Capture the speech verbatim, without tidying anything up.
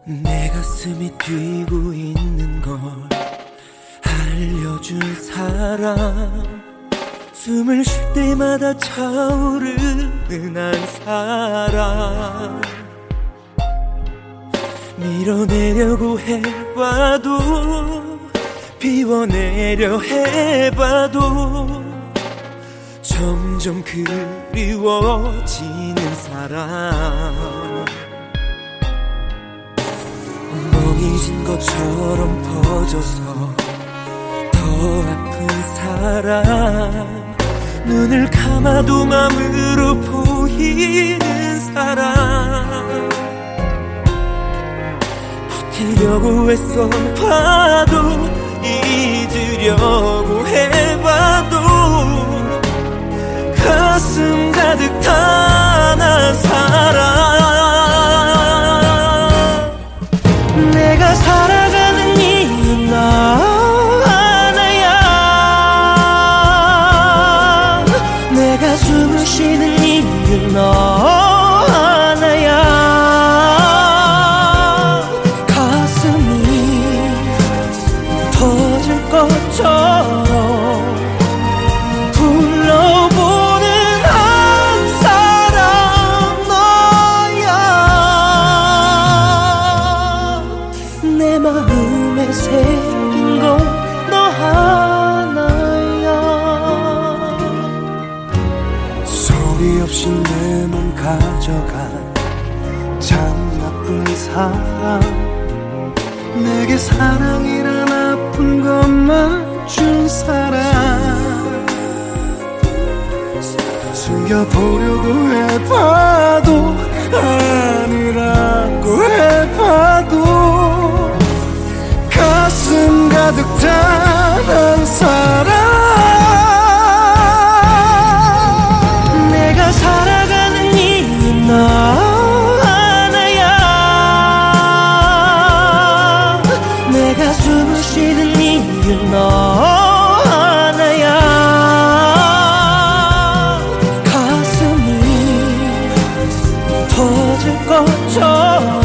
내 가슴이 뛰고 있는 걸 알려준 사람, 숨을 쉴 때마다 차오르는 한 사람. 밀어내려고 해봐도 비워내려 해봐도 점점 그리워지는 사람. 멍해진 것처럼 퍼져서 더 아픈 사람, 눈을 감아도 맘으로 보이는 사람. 버티려고 애써 봐도 잊으려고 해봐도 가슴 가득 탄한 사람. 내가 살아가는 이유는 너 하나야. 내가 숨을 쉬는 이유는 너 하나야. 가슴이 터질 것처럼 불러보는 한 사람 너야. 내 마음에 새긴 건 너 하나야. 소리 없이 내 맘 가져간 참 나쁜 사람, 내게 사랑이란 아픈 것만 준 사람. 숨겨보려고 해봐도 아니라고 해봐도 가슴 가득 탄 사람. 내가 살아가는 이유는 너 하나야. 내가 숨을 쉬는 이유는 너 하나야. 가슴이 터질 것처럼